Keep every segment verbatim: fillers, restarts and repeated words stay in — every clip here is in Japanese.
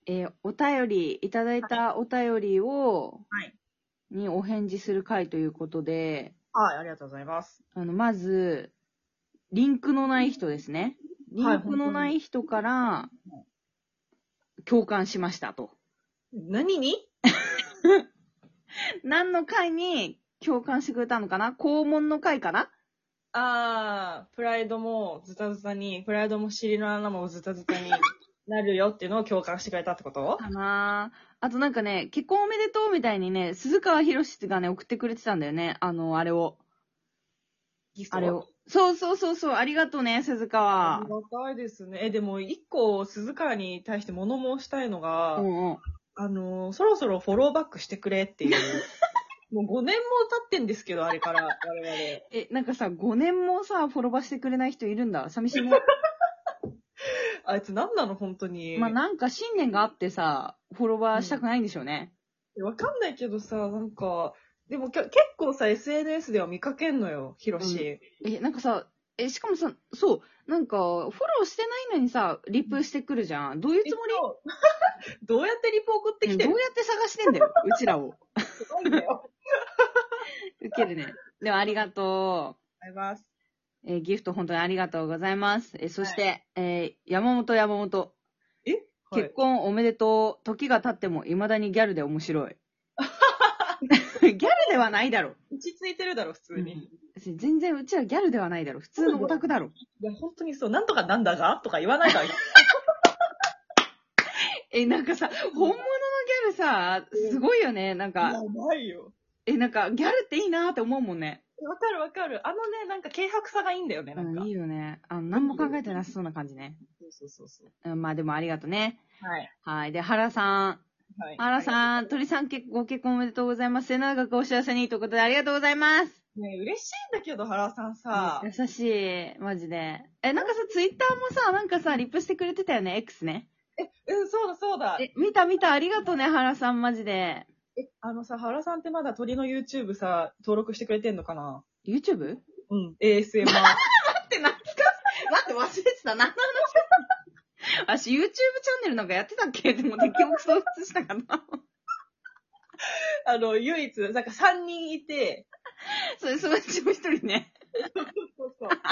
えー、お便り、いただいたお便りを、 はい。 にお返事する回ということで、 はい、ありがとうございます。 あの、まず、リンクのない人ですね。リはい、 ンクのない人から共感しましたと。 何に何の回に共感してくれたのかな？肛門の回かな？ あー、プライドもズタズタに、プライドも尻の穴もズタズタになるよっていうのを共感してくれたってことかなぁ。あとなんかね、結婚おめでとうみたいにね、鈴川博士がね、送ってくれてたんだよね。あの、あれを。 ギフトあれを。そうそうそうそう、ありがとうね、鈴あ川。 りがたいですね。え、でも一個、鈴川に対して物申したいのが、 うんうん。 あのー、そろそろフォローバックしてくれっていう。もうごねんも経ってんですけど、あれから、我々。 え、なんかさ、ごねんもさ、フォロバしてくれない人いるんだ。寂しいね。 あいつ何なの、本当まあ、 に。 なんか信念があってさ、フォロバーしたうん。 くないんでしょうね。 わかんないけどさ、なんか、でもきょ結構さ、エスエヌエス では見かけんのよ、ヒロうん。 シ。 え、なんかさ、え、しかもさ、そう、なんか、フォローしてないのにさ、リプしてくるじゃん。どういうえっつもと、どうやってリポ送ってり？うん、どうきてるやって探してんだよ、うちらを。 すごいんだよ。 ウケるね。でもありがとあります。 う。えーギフト本当にありがとうございます。えーそしはい。 て、えー山本山本。 えは結い。 婚おめでとう。時が経っても未だにギャルで面白い。ギャルではないだろ。 落ち着いてるだろ、普通に。 うん全然うちはギャルではないだろ。普通のオタクだろ。 いや、本当にそう、なんとかなんだがとか言わないから。 え、なんかさ、本物のギャルさ、すごいよね。なんか、 やばいよ。 え、なんか、ギャルっていいなって思うもんね。 わかるわかる。あのね、なんか軽薄さがいいんだよね、 うん、 なんか。 いいよね。あの、何も考えてなさそうな感じね。 そうそうそうそう。 うん、まあでもありがとうね。 はい。 はい。で、原さん。 はい。 原さん、鳥さん結ご結婚おめでとうございます。末永くお幸せにということでありがとうございます。 ねえ、嬉しいんだけど、原さんうんさ。 優しい。マジで。え、なんかさ、ツイッターもさ、なんかさ、リップしてくれてたよね、X ね。 え、うん、そうだそうだ。 え、見た見た。ありがとうね、原さん、マジで。 え、あのさ、原さんってまだ鳥の YouTube さ、登録してくれてんのかな？ YouTube？ うん、エーエスエムアール。 待って、懐かしい。待って、忘れてた。何の話？私、YouTube チャンネルなんかやってたっけって思って記憶喪失したかな。 あの、唯一、なんかさんにんいて、 それ、そのうちも一人ね。 そうそう。原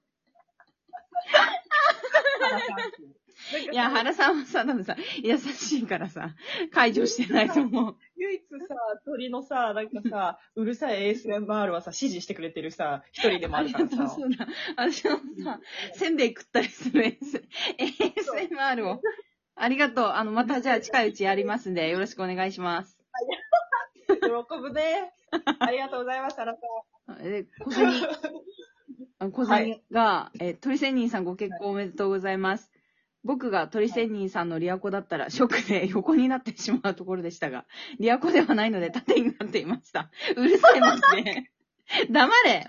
さんっていう。なんかいや、原さんはさ、多分さ、優しいからさ、解除してないと思う。 唯一さ、鳥のさ、なんかさ、うるさい エーエスエムアール はさ、指示してくれてるさ、一人でもあありがとう、 るからさ。 そうだ。私もさ、せんべい食ったりする エーエスエムアール を。ありがとう。あの、またじゃあ近いうちやりますんで、よろしくお願いします。 喜ぶね。ありがとうございます、原さえ、小銭、あ小銭が、え、鳥仙人さんご結婚おめでとうございます。僕が鳥仙人さんのリアコだったら、ショックで横になってしまうところでしたが、リアコではないので縦になっていました。うるせえマジで。黙れ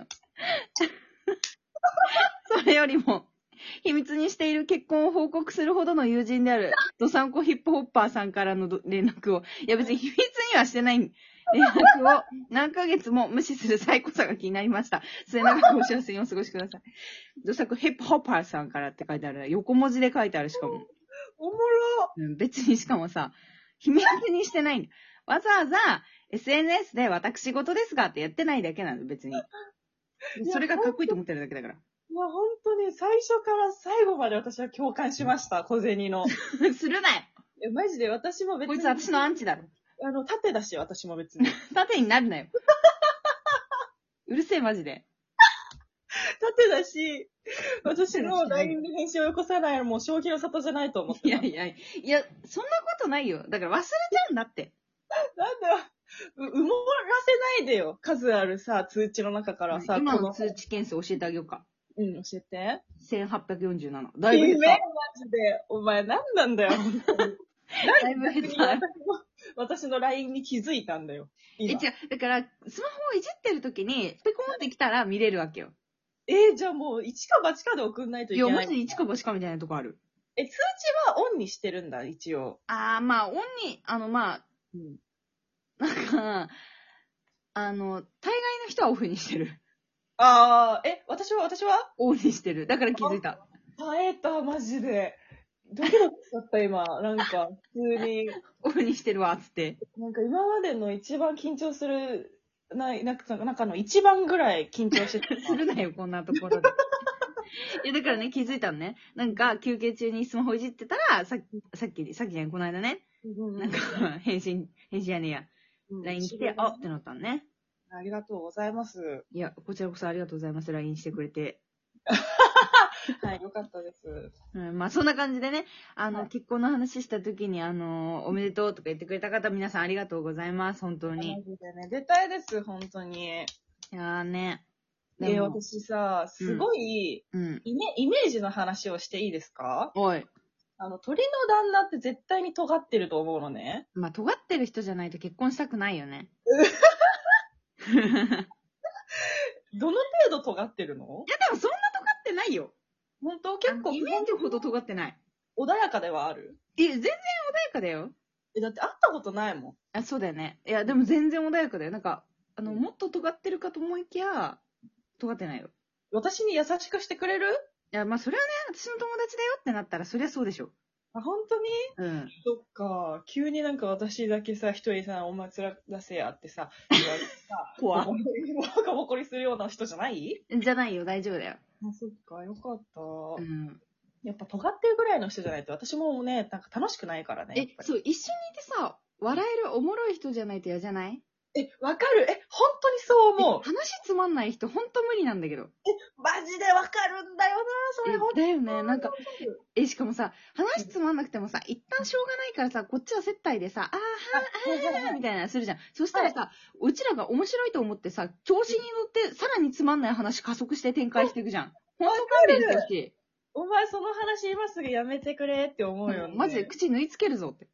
それよりも、秘密にしている結婚を報告するほどの友人である、ドサンコヒップホッパーさんからの連絡を、いや別に秘密にはしてない、連絡を何ヶ月も無視する最高さが気になりました。末永くお幸せにお過ごしください。ドサンコヒップホッパーさんからって書いてある。横文字で書いてあるしかも。 ん。おもろ。 うん別にしかもさ、秘密にしてないんだ。わざわざ エスエヌエス で私事ですがってやってないだけなの、別に。それがかっこいいと思ってるだけだから。 いや、本当に最初から最後まで私は共感しました、小銭の。 するなよえ、マジで私も別に。 こいつ私のアンチだろ。 あの、縦だし、私も別に。 縦になるなよ。うるせえ、マジで。 縦だし、私の ライン に返信をよこさないのも正気の沙汰じゃないと思ってた。 いやいや、いや、そんなことないよ。だから忘れちゃうんだって。 なんで、う、埋もらせないでよ。数あるさ、通知の中からさ、 今この、 の通知件数教えてあげようか。 うん、教えて。 せんはっぴゃくよんじゅうなな。だいぶ減っ姫、マた。 ジで、お前何なんだよ、本当に。 だいぶ減った。 私の、私の ライン に気づいたんだよ。 え、違今。 う。だから、スマホをいじってる時に、ペコンってきたら見れるわけよ。 えー、じゃあもう、一か八かで送んないといや、 いけない。 マジで一か八かみたいなとこある。 え、通知はオンにしてるんだ、一応。 あー、まあ、オンに、あの、まあ、 うん。 なんか、あの、大概の人はオフにしてる。 あー、え、私は、私はオンにしてる。だから気づいた。 耐えた、マジで。 ドキドキしちゃった今。なんか、普通に。 オフにしてるわ、つって。 なんか今までの一番緊張する、な、なんか、中の一番ぐらい緊張してた。 するなよ、こんなところで。いや、だからね、気づいたのね。なんか、休憩中にスマホいじってたら、さっき、さっき、さっきじゃん、この間ね。なんか、返信、返信やねえや。ライン 来て、あってなったのね。 ありがとうございます。 いや、こちらこそありがとうございます。ライン してくれて。 はい、よかったです。 うん、まあ、そんな感じでね、あの、 はい結婚の話した時に、あの、おめでとうとか言ってくれた方、皆さんありがとうございます。本当に。 マジでね、出たいです、本当に。 いやーね。 えー、私さ、すごい、 うん。 イメ、イメージの話をしていいですか？ おい。 あの、鳥の旦那って絶対に尖ってると思うのね。 まあ、尖ってる人じゃないと結婚したくないよね。 どの程度尖ってるの？ いや、でもそんな尖ってないよ。 本当結構、 イメージほど尖ってない。 穏やかではある？ いや、全然穏やかだよ。 え、だって会ったことないもん。 あ、そうだよね。いや、でも全然穏やかだよ。なんか、あの、もっと尖ってるかと思いきや、尖ってないよ。 私に優しくしてくれる？ いや、まあ、それはね、私の友達だよってなったら、そりゃそうでしょ。 あ、本当に？ うん。 そっか。急になんか私だけさ、一人さ、お前つら出せやってさ、言われてさ、 怖っボコボコボコボコにするような人じゃない？ じゃないよ、大丈夫だよ。 あ、そっか、よかった。 うん。 やっぱ尖ってるぐらいの人じゃないと、私もね、なんか楽しくないからね。やっえ、 ぱりそう、一緒にいてさ、笑えるおもろい人じゃないと嫌じゃない？ え、わかる？え、本当にそう思う。 話つまんない人、ほんと無理なんだけど。 マジでわかるんだよな、それほんとだよね、なんか、え、しかもさ、話つまんなくてもさ、一旦しょうがないからさ、こっちは接待でさ、あーはーはーはーみたいなするじゃん。そしたらさ、うちらが面白いと思ってさ、調子に乗って、さらにつまんない話加速して展開していくじゃん。ほんと勘弁してほしい。 お前その話今すぐやめてくれって思うよね。 マジで口縫い付けるぞって。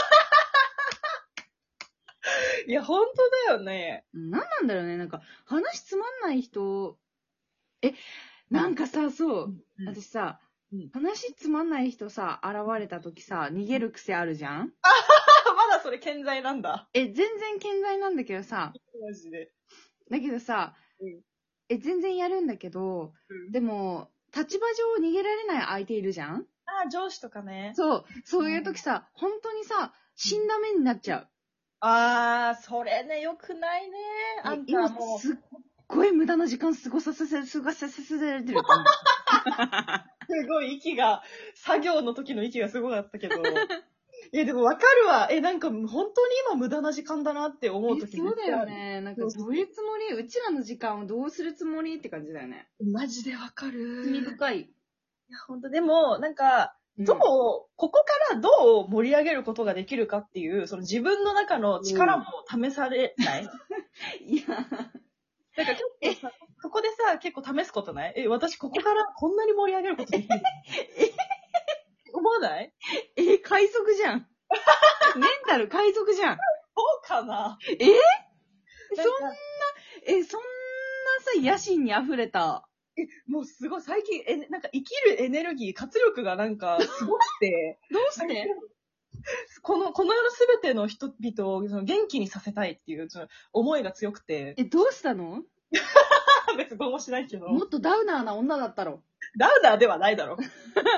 いや、ほんとだよね。 なんなんだろうね、なんか、話つまんない人、え、なんかさ、そう、 うん私さ、 うん話つまんない人さ、現れた時さ、逃げる癖あるじゃん？ まだそれ健在なんだ。 え、全然健在なんだけどさ、 マジで。 だけどさ、 うんえ、全然やるんだけど、 うんでも、立場上逃げられない相手いるじゃん？ ああ、上司とかね。 そう、そういう時さ、本当にさ、死んだ目になっちゃう。 ああ、それね、よくないね。あんた今もう。 すっごい無駄な時間過ごさせ、過ごさせられてる。 すごい息が、作業の時の息がすごかったけど。いや、でもわかるわ。え、なんか本当に今無駄な時間だなって思う時そうだよ。ね。なんかどういうつもり？うちらの時間をどうするつもりって感じだよね。 マジでわかる。 罪深い。 いや、本当でも、なんか、どう、 うんここからどう盛り上げることができるかっていう、その自分の中の力も試されない、 いや、 なんか結構さ、そこでさ、結構試すことない？え、私ここからこんなに盛り上げることできる思わない？ え、海賊じゃん。メンタル海賊じゃん。 そうかな？ えそんな、え、そんなさ、野心に溢れた。 もうすごい、最近、え、なんか生きるエネルギー、活力がなんか、すごくて、 どうしてこの、この世のすべての人々をその元気にさせたいっていう、その思いが強くて、 え、どうしたの？ 別にどうもしないけど、 もっとダウナーな女だったろ。 ダウナーではないだろ。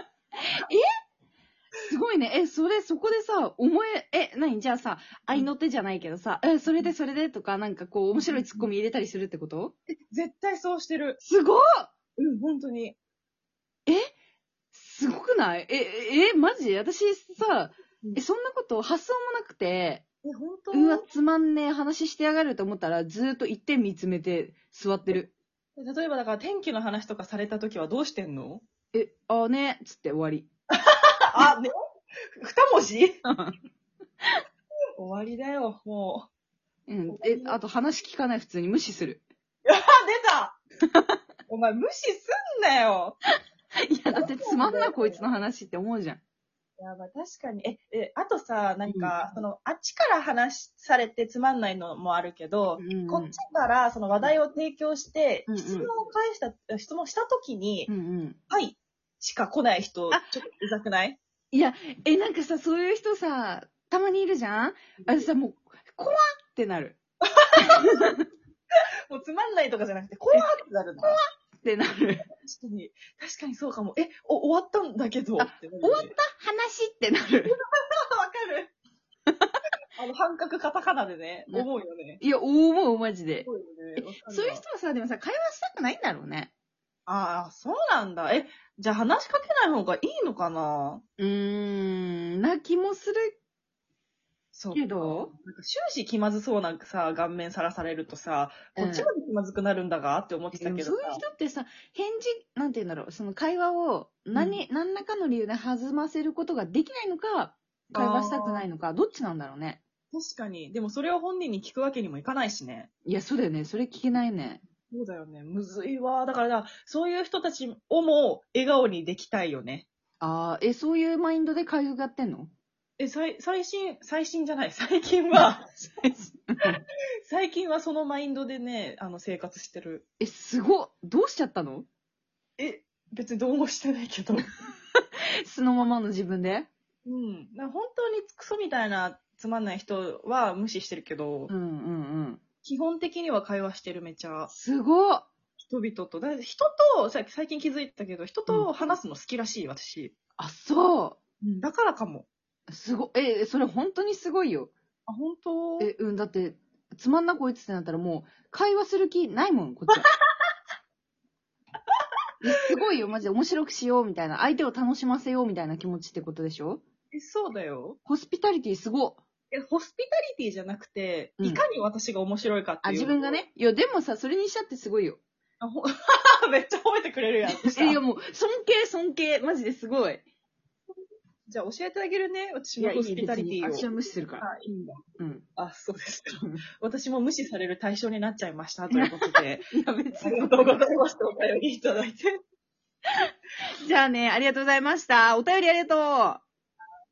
すごいね。え、それ、そこでさ、思え、え、なにじゃあさ、愛の手じゃないけどさ、え、それでそれでとか、なんかこう、面白いツッコミ入れたりするってこと？ 絶対そうしてる。 すごっ！ うん、本当に。 すごくない？え、え、えマジ？私さ、え、そんなこと発想もなくて、 え、本当？ うわ、つまんねえ話してやがると思ったら、ずーっと一点見つめて座ってる。 例えばだから天気の話とかされたときはどうしてんの？ え、あーね、つって終わり。 あ、ね二文字終わりだよ、もうん。え、あと話聞かない、普通に無視する。 う。あ、出たお前無視すんなよ。 いや、だってつまんなこいつの話って思うじゃん。 いや、まあ確かに。え、え、あとさ、なんか、うん、その、あっちから話されてつまんないのもあるけど、うんうん、こっちからその話題を提供して、うんうん、質問を返した、質問したときに、うんうん、はい、しか来ない人、ちょっとうざくない？ いや、え、なんかさ、そういう人さ、たまにいるじゃん？あれさ、もう、怖ってなる。 もうつまんないとかじゃなくて、怖ってなるんだ。 怖ってなる。 確かに、確かにそうかも。え、お、終わったんだけど。 あってなる終わった話ってなる。 わかる。あの、半角カタカナでね、 ね思うよね。 いや、思う、マジで。 そうよね。わかるわそういう人はさ、でもさ、会話したくないんだろうね。 ああ、そうなんだ。え、じゃあ話しかけない方がいいのかな？ うーん、な気もするそうけど、 なんか終始気まずそうなさ、顔面さらされるとさ、こっちまで気まずくなるんだがって思ってたけどさ。 そういう人ってさ、返事、なんて言うんだろう、その会話を何、 うん何らかの理由で弾ませることができないのか、会話したくないのか、どっちなんだろうね。 確かに。でもそれを本人に聞くわけにもいかないしね。 いや、そうだよね。それ聞けないね。 そうだよね。むずいわ。だから、そういう人たちをも笑顔にできたいよね。 ああ、え、そういうマインドで会話やってんの？ え、最、最新、最新じゃない。最近は、最近はそのマインドでね、あの、生活してる。 え、すごっ。どうしちゃったの？ え、別にどうもしてないけど。 素のままの自分で？ うん。な本当にクソみたいなつまんない人は無視してるけど、 うんうんうん。 基本的には会話してるめちゃ。 すごっ。 人々と。だ人と、さ最近気づいたけど、人と話すの好きらしい、私。 あ、そうんだからかも。 う。すご、え、それ本当にすごいよ。 あ、本当？ え、うん、だって、つまんなこいつってなったらもう、会話する気ないもん、こっちは。えすごいよ、マジで面白くしようみたいな、相手を楽しませようみたいな気持ちってことでしょ？ え、そうだよ。 ホスピタリティすごっ。 え、ホスピタリティじゃなくて、 うんいかに私が面白いかってあ、 いう。 自分が。ね。いや、でもさ、それにしちゃってすごいよ。 あ、ほめっちゃ褒めてくれるやん。 え、いやもう、尊敬、尊敬、マジですごい。 じゃあ教えてあげるね、私いや、いい、 のホスピタリティを。 別に私は無視するから。 あ、いいんだ。 うん。 あ、そうですか。私も無視される対象になっちゃいました。ということで。 いや、別ありに。 がとうございました。お便りいただいて。 じゃあね、ありがとうございました。お便りありがとう。